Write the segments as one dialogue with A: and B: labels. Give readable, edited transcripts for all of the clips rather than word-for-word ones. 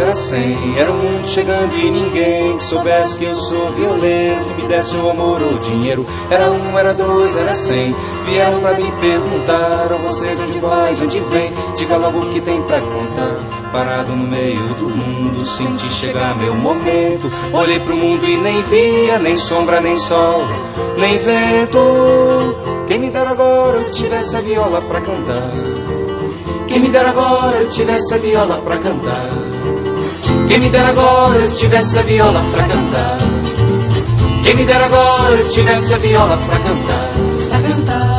A: era 100. Era o mundo chegando e ninguém que soubesse que eu sou violento, me desse o amor ou dinheiro. Era 1, era 2, era 100. Vieram pra me perguntar: oh, você de onde vai, de onde vem? Diga logo o que tem pra contar. Parado no meio do mundo, senti chegar meu momento. Olhei pro mundo e nem via, nem sombra, nem sol, nem vento. Quem me dera agora eu tivesse a viola pra cantar. Quem me dera agora eu tivesse a viola pra cantar. Quem me dera agora eu tivesse a viola pra cantar. Quem me dera agora eu tivesse a viola pra cantar. Pra cantar.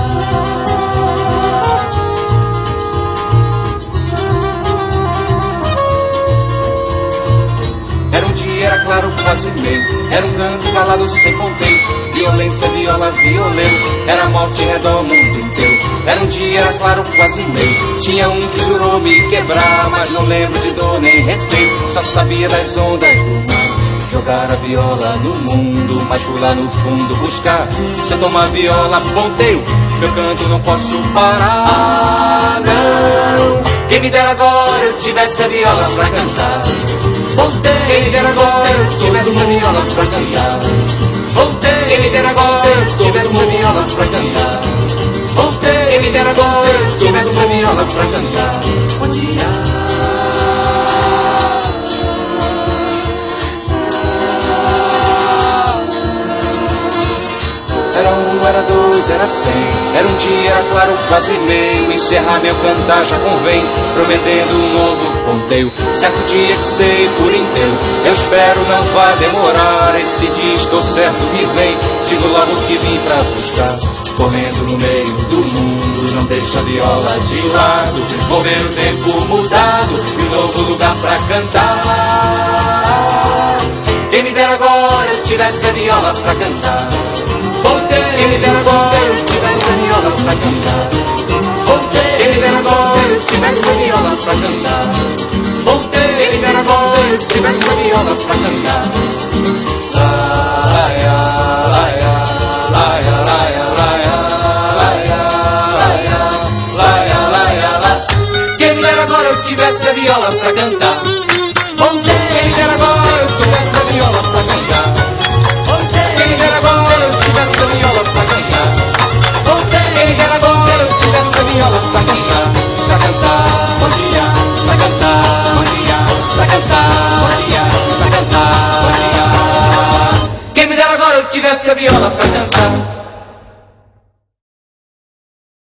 A: Era um dia, era claro, quase meio. Era um canto calado sem contento. Violência, viola, violento. Era morte em redor o mundo inteiro. Era um dia, era claro, quase meio. Tinha um que jurou me quebrar, mas não lembro de dor nem receio. Só sabia das ondas do mar. Jogar a viola no mundo, mas fui lá no fundo buscar. Se eu tomar viola, ponteio, meu canto não posso parar, não. Quem me dera agora eu tivesse a viola pra cantar. Ponteio. Quem me dera agora eu tivesse a viola pra cantar. Ponteio. Quem me dera agora eu tivesse a viola pra cantar. Ponteio. Quem me dera agora eu tivesse a viola pra cantar. Bom dia. Era 1, era 2, era 100. Era um dia, era claro, quase meio. Encerrar meu cantar já convém, prometendo um novo ponteio. Certo dia que sei por inteiro, eu espero não vai demorar. Esse dia estou certo que vem, digo logo que vim pra buscar. Correndo no meio do mundo, não deixa a viola de lado. Vou ver o tempo mudado e um novo lugar pra cantar. Quem me dera agora eu tivesse a viola pra cantar. Quem me dera agora eu tivesse a viola pra cantar. Quem me dera agora eu tivesse a viola pra cantar. Quem me dera agora eu tivesse a viola pra cantar. Laia, laia, laia, laia, laia, laia, laia, laia, laia. Quem me dera agora eu tivesse a viola pra cantar. Quem me dera agora eu tivesse a viola pra cantar. Quem me dera agora eu tivesse a viola pra cantar. Quem me dera agora eu tivesse a viola pra cantar. Pra cantar, bom dia, pra cantar, bom dia, pra cantar, bom dia, pra cantar, bom dia. Quem me dera agora eu tivesse a viola pra cantar.